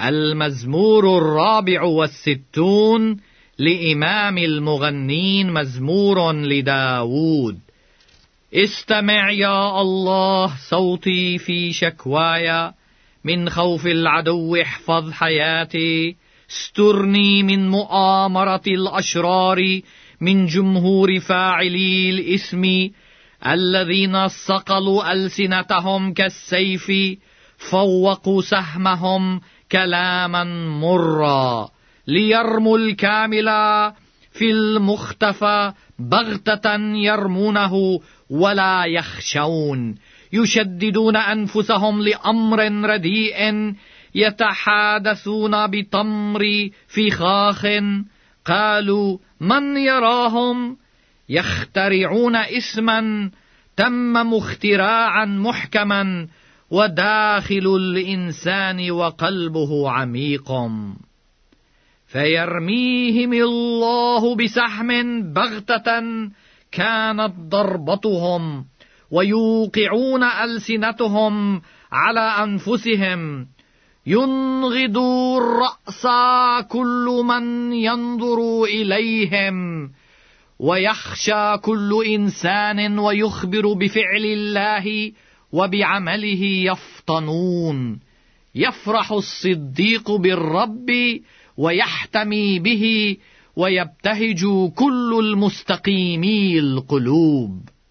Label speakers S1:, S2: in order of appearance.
S1: المزمور 64 لإمام المغنين، مزمور لداود. استمع يا الله صوتي في شكواي، من خوف العدو احفظ حياتي. استرني من مؤامرة الأشرار، من جمهور فاعلي الإثم، الذين صقلوا ألسنتهم كالسيف، فوقوا سهمهم كلاما مرا، ليرموا الكامل في المختفى، بغتة يرمونه ولا يخشون. يشددون أنفسهم لأمر رديء، يتحادثون بتمر فخاخ. قالوا من يراهم؟ يخترعون اسما تم اختراعا محكما، وداخل الإنسان وقلبه عميق. فيرميهم الله بسهم بغتة كانت ضربتهم، ويوقعون ألسنتهم على أنفسهم. ينغض الرأس كل من ينظر إليهم، ويخشى كل إنسان، ويخبر بفعل الله وبعمله يفطنون. يفرح الصديق بالرب ويحتمي به، ويبتهج كل المستقيمي القلوب.